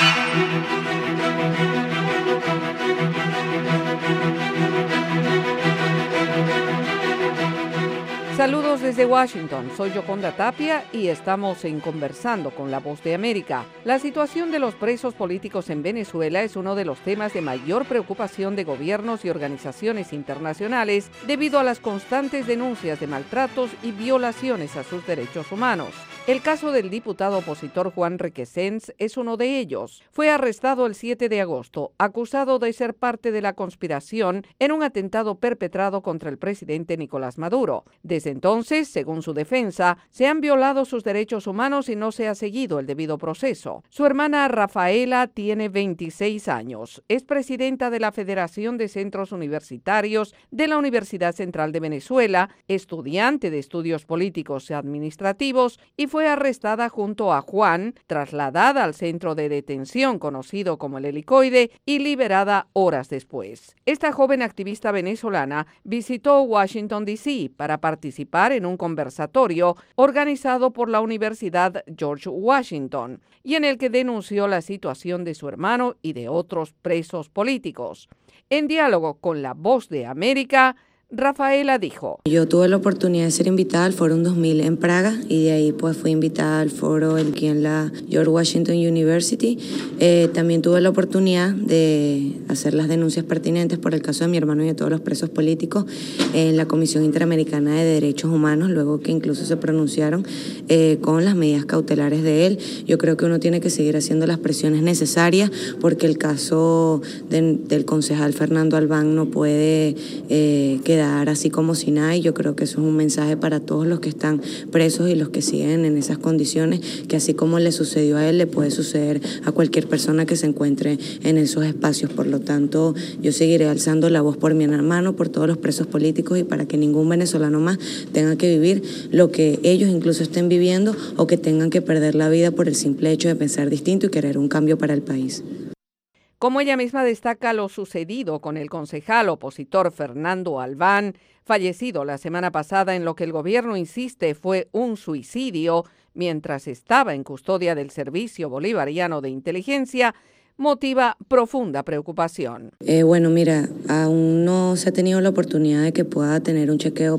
Saludos desde Washington, soy Yoconda Tapia y estamos en Conversando con la Voz de América. La situación de los presos políticos en Venezuela es uno de los temas de mayor preocupación de gobiernos y organizaciones internacionales debido a las constantes denuncias de maltratos y violaciones a sus derechos humanos. El caso del diputado opositor Juan Requesens es uno de ellos. Fue arrestado el 7 de agosto, acusado de ser parte de la conspiración en un atentado perpetrado contra el presidente Nicolás Maduro. Desde entonces, según su defensa, se han violado sus derechos humanos y no se ha seguido el debido proceso. Su hermana Rafaela tiene 26 años. Es presidenta de la Federación de Centros Universitarios de la Universidad Central de Venezuela, estudiante de estudios políticos y administrativos y fue arrestada junto a Juan, trasladada al centro de detención conocido como el Helicoide y liberada horas después. Esta joven activista venezolana visitó Washington, D.C. para participar en un conversatorio organizado por la Universidad George Washington y en el que denunció la situación de su hermano y de otros presos políticos. En diálogo con La Voz de América, Rafaela dijo: Yo tuve la oportunidad de ser invitada al Fórum 2000 en Praga y de ahí pues fui invitada al foro aquí en la George Washington University. También tuve la oportunidad de hacer las denuncias pertinentes por el caso de mi hermano y de todos los presos políticos en la Comisión Interamericana de Derechos Humanos, luego que incluso se pronunciaron con las medidas cautelares de él. Yo creo que uno tiene que seguir haciendo las presiones necesarias porque el caso del concejal Fernando Albán no puede quedar así como si nada, y yo creo que eso es un mensaje para todos los que están presos y los que siguen en esas condiciones, que así como le sucedió a él, le puede suceder a cualquier persona que se encuentre en esos espacios. Por lo tanto, yo seguiré alzando la voz por mi hermano, por todos los presos políticos y para que ningún venezolano más tenga que vivir lo que ellos incluso estén viviendo o que tengan que perder la vida por el simple hecho de pensar distinto y querer un cambio para el país. Como ella misma destaca lo sucedido con el concejal opositor Fernando Albán, fallecido la semana pasada en lo que el gobierno insiste fue un suicidio mientras estaba en custodia del Servicio Bolivariano de Inteligencia, motiva profunda preocupación. Bueno, mira, aún no se ha tenido la oportunidad de que pueda tener un chequeo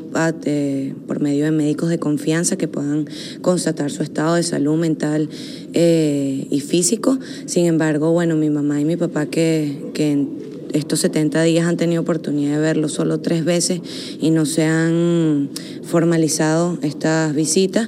por medio de médicos de confianza que puedan constatar su estado de salud mental y físico. Sin embargo, bueno, mi mamá y mi papá que en estos 70 días han tenido oportunidad de verlo solo 3 veces y no se han formalizado estas visitas.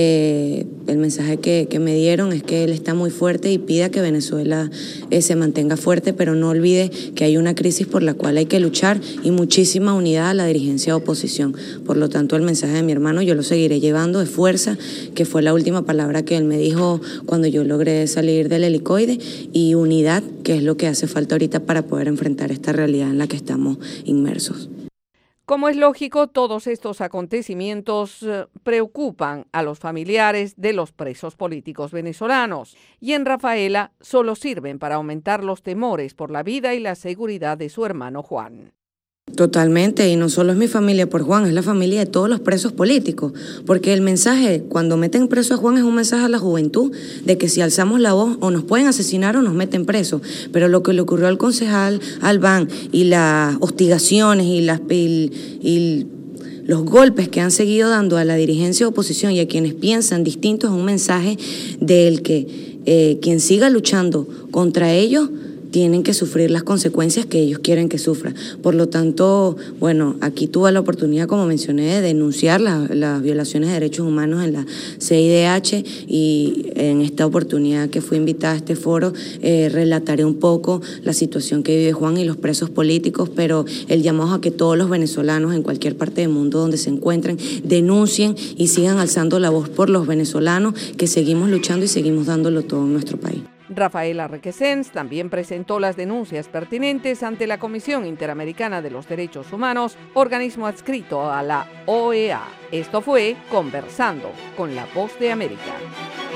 El mensaje que me dieron es que él está muy fuerte y pida que Venezuela se mantenga fuerte, pero no olvide que hay una crisis por la cual hay que luchar y muchísima unidad a la dirigencia de oposición. Por lo tanto, el mensaje de mi hermano yo lo seguiré llevando de fuerza, que fue la última palabra que él me dijo cuando yo logré salir del helicoide, y unidad, que es lo que hace falta ahorita para poder enfrentar esta realidad en la que estamos inmersos. Como es lógico, todos estos acontecimientos preocupan a los familiares de los presos políticos venezolanos y en Rafaela solo sirven para aumentar los temores por la vida y la seguridad de su hermano Juan. Totalmente, y no solo es mi familia por Juan, es la familia de todos los presos políticos, porque el mensaje cuando meten preso a Juan es un mensaje a la juventud de que si alzamos la voz o nos pueden asesinar o nos meten preso, pero lo que le ocurrió al concejal Albán y las hostigaciones y los golpes que han seguido dando a la dirigencia de oposición y a quienes piensan distinto es un mensaje del que quien siga luchando contra ellos tienen que sufrir las consecuencias que ellos quieren que sufran. Por lo tanto, bueno, aquí tuve la oportunidad, como mencioné, de denunciar las violaciones de derechos humanos en la CIDH y en esta oportunidad que fui invitada a este foro, relataré un poco la situación que vive Juan y los presos políticos, pero el llamado a que todos los venezolanos en cualquier parte del mundo donde se encuentren denuncien y sigan alzando la voz por los venezolanos que seguimos luchando y seguimos dándolo todo en nuestro país. Rafaela Requesens también presentó las denuncias pertinentes ante la Comisión Interamericana de los Derechos Humanos, organismo adscrito a la OEA. Esto fue Conversando con la Voz de América.